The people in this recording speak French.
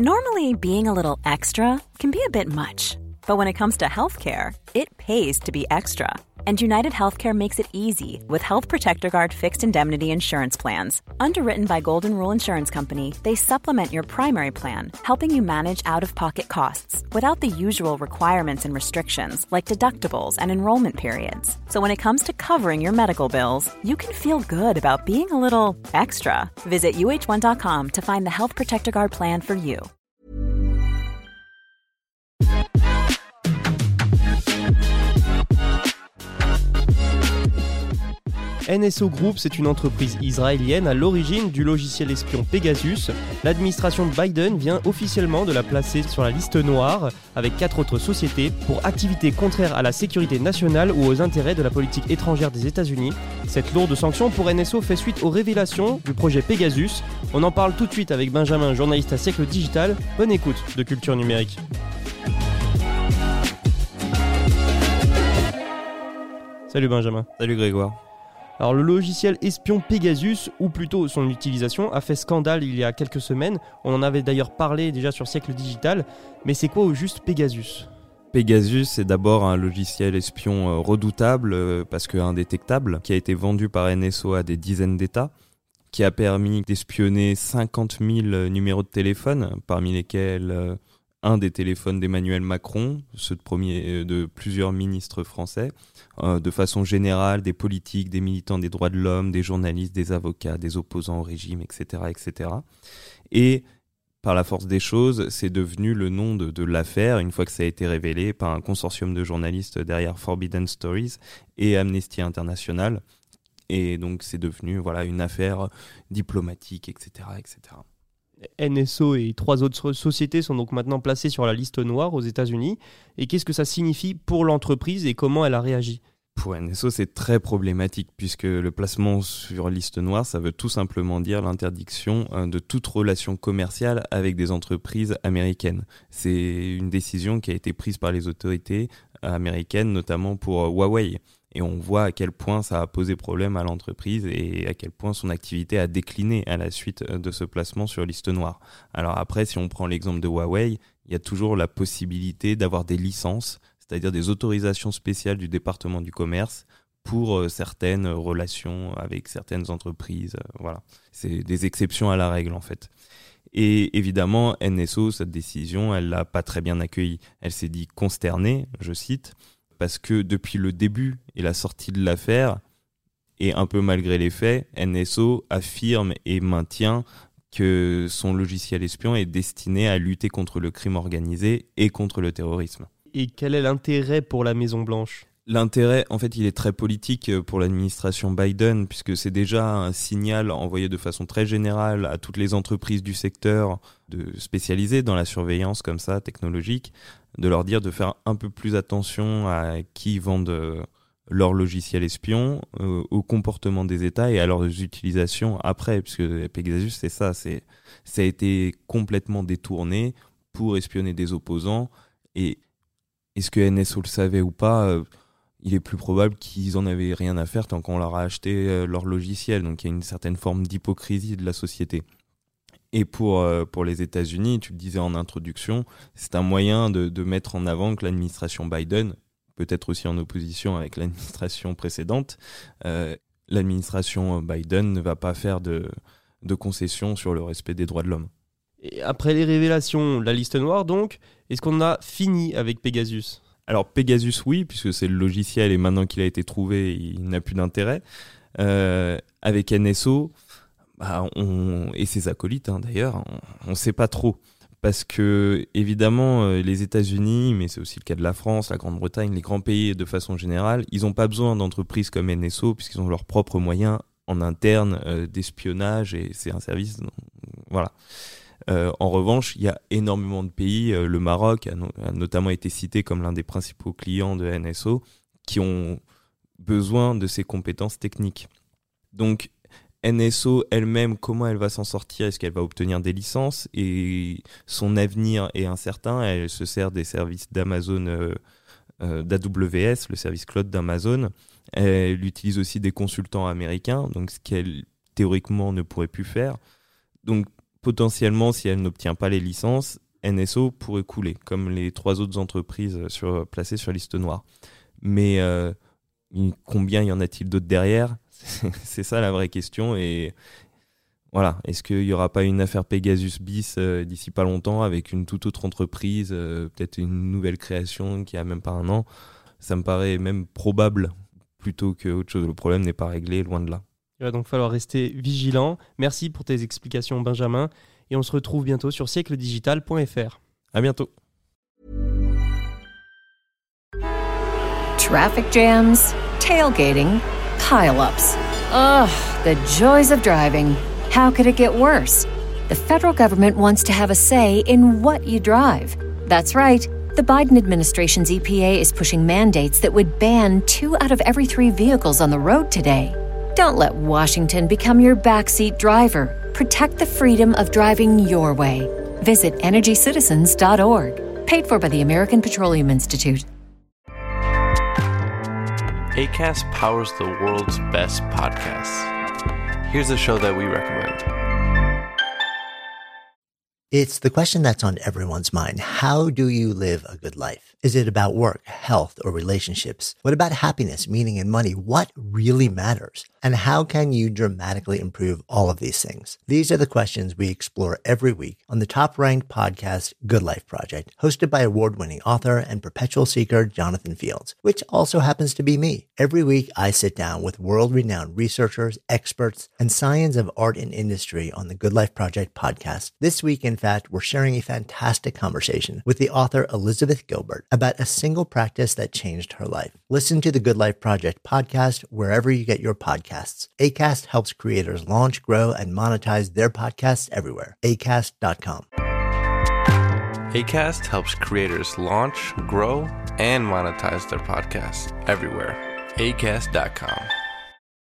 Normally, being a little extra can be a bit much, but when it comes to healthcare, it pays to be extra. And United Healthcare makes it easy with Health Protector Guard fixed indemnity insurance plans. Underwritten by Golden Rule Insurance Company, they supplement your primary plan, helping you manage out-of-pocket costs without the usual requirements and restrictions like deductibles and enrollment periods. So when it comes to covering your medical bills, you can feel good about being a little extra. Visit uh1.com to find the Health Protector Guard plan for you. NSO Group, c'est une entreprise israélienne à l'origine du logiciel espion Pegasus. L'administration Biden vient officiellement de la placer sur la liste noire avec 4 autres sociétés pour activités contraires à la sécurité nationale ou aux intérêts de la politique étrangère des États-Unis. Cette lourde sanction pour NSO fait suite aux révélations du projet Pegasus. On en parle tout de suite avec Benjamin, journaliste à Siècle Digital. Bonne écoute de Culture Numérique. Salut Benjamin. Salut Grégoire. Alors le logiciel espion Pegasus, ou plutôt son utilisation, a fait scandale il y a quelques semaines. On en avait d'ailleurs parlé déjà sur Siècle Digital. Mais c'est quoi au juste Pegasus ? Pegasus, c'est d'abord un logiciel espion redoutable parce qu'indétectable, qui a été vendu par NSO à des dizaines d'États, qui a permis d'espionner 50 000 numéros de téléphone, parmi lesquels un des téléphones d'Emmanuel Macron, ceux de plusieurs ministres français, de façon générale, des politiques, des militants des droits de l'homme, des journalistes, des avocats, des opposants au régime, etc., etc. Et par la force des choses, c'est devenu le nom de l'affaire, une fois que ça a été révélé par un consortium de journalistes derrière Forbidden Stories et Amnesty International. Et donc c'est devenu une affaire diplomatique, etc., etc. NSO et 3 autres sociétés sont donc maintenant placées sur la liste noire aux États-Unis. Et qu'est-ce que ça signifie pour l'entreprise et comment elle a réagi ? Pour NSO, c'est très problématique puisque le placement sur liste noire, ça veut tout simplement dire l'interdiction de toute relation commerciale avec des entreprises américaines. C'est une décision qui a été prise par les autorités américaines, notamment pour Huawei. Et on voit à quel point ça a posé problème à l'entreprise et à quel point son activité a décliné à la suite de ce placement sur liste noire. Alors après, si on prend l'exemple de Huawei, il y a toujours la possibilité d'avoir des licences, c'est-à-dire des autorisations spéciales du département du commerce pour certaines relations avec certaines entreprises. Voilà. C'est des exceptions à la règle en fait. Et évidemment, NSO, cette décision, elle l'a pas très bien accueillie. Elle s'est dit consternée, je cite, parce que depuis le début et la sortie de l'affaire, et un peu malgré les faits, NSO affirme et maintient que son logiciel espion est destiné à lutter contre le crime organisé et contre le terrorisme. Et quel est l'intérêt pour la Maison-Blanche ? L'intérêt, en fait, il est très politique pour l'administration Biden, puisque c'est déjà un signal envoyé de façon très générale à toutes les entreprises du secteur spécialisées dans la surveillance comme ça, technologique, de leur dire de faire un peu plus attention à qui vendent leur logiciel espion, au comportement des États et à leurs utilisations après, puisque Pegasus, c'est ça, ça a été complètement détourné pour espionner des opposants. Et est-ce que NSO le savait ou pas il est plus probable qu'ils en avaient rien à faire tant qu'on leur a acheté leur logiciel. Donc il y a une certaine forme d'hypocrisie de la société. Et pour les États-Unis, tu le disais en introduction, c'est un moyen de mettre en avant que l'administration Biden, peut-être aussi en opposition avec l'administration précédente, l'administration Biden ne va pas faire de concessions sur le respect des droits de l'homme. Et après les révélations, la liste noire donc, est-ce qu'on a fini avec Pegasus ? Alors Pegasus, oui, puisque c'est le logiciel et maintenant qu'il a été trouvé, il n'a plus d'intérêt. Avec NSO, et ses acolytes d'ailleurs, on ne sait pas trop. Parce que, évidemment, les États-Unis, mais c'est aussi le cas de la France, la Grande-Bretagne, les grands pays de façon générale, ils n'ont pas besoin d'entreprises comme NSO puisqu'ils ont leurs propres moyens en interne d'espionnage et c'est un service. Voilà. En revanche, il y a énormément de pays, le Maroc a notamment été cité comme l'un des principaux clients de NSO, qui ont besoin de ces compétences techniques. Donc, NSO elle-même, comment elle va s'en sortir ? Est-ce qu'elle va obtenir des licences ? Et son avenir est incertain. Elle se sert des services d'Amazon, d'AWS, le service cloud d'Amazon. Elle utilise aussi des consultants américains, donc ce qu'elle théoriquement ne pourrait plus faire. Donc, potentiellement, si elle n'obtient pas les licences, NSO pourrait couler, comme les 3 autres entreprises placées sur liste noire. Mais combien y en a-t-il d'autres derrière ? C'est ça la vraie question. Et voilà, est-ce qu'il n'y aura pas une affaire Pegasus bis d'ici pas longtemps avec une toute autre entreprise, peut-être une nouvelle création qui a même pas 1 an ? Ça me paraît même probable plutôt qu'autre chose. Le problème n'est pas réglé, loin de là. Il va donc falloir rester vigilant. Merci pour tes explications, Benjamin. Et on se retrouve bientôt sur siècledigital.fr. À bientôt. Traffic jams, tailgating, pile-ups. Ugh, the joys of driving. How could it get worse? The federal government wants to have a say in what you drive. That's right. The Biden administration's EPA is pushing mandates that would ban 2 out of every 3 vehicles on the road today. Don't let Washington become your backseat driver. Protect the freedom of driving your way. Visit EnergyCitizens.org. Paid for by the American Petroleum Institute. Acast powers the world's best podcasts. Here's a show that we recommend. It's the question that's on everyone's mind. How do you live a good life? Is it about work, health, or relationships? What about happiness, meaning, and money? What really matters? And how can you dramatically improve all of these things? These are the questions we explore every week on the top-ranked podcast, Good Life Project, hosted by award-winning author and perpetual seeker Jonathan Fields, which also happens to be me. Every week, I sit down with world-renowned researchers, experts, and science of art and industry on the Good Life Project podcast. This week, in fact, we're sharing a fantastic conversation with the author Elizabeth Gilbert about a single practice that changed her life. Listen to the Good Life Project podcast wherever you get your podcasts. Acast helps creators launch, grow, and monetize their podcasts everywhere. Acast.com. Acast helps creators launch, grow, and monetize their podcasts everywhere. Acast.com.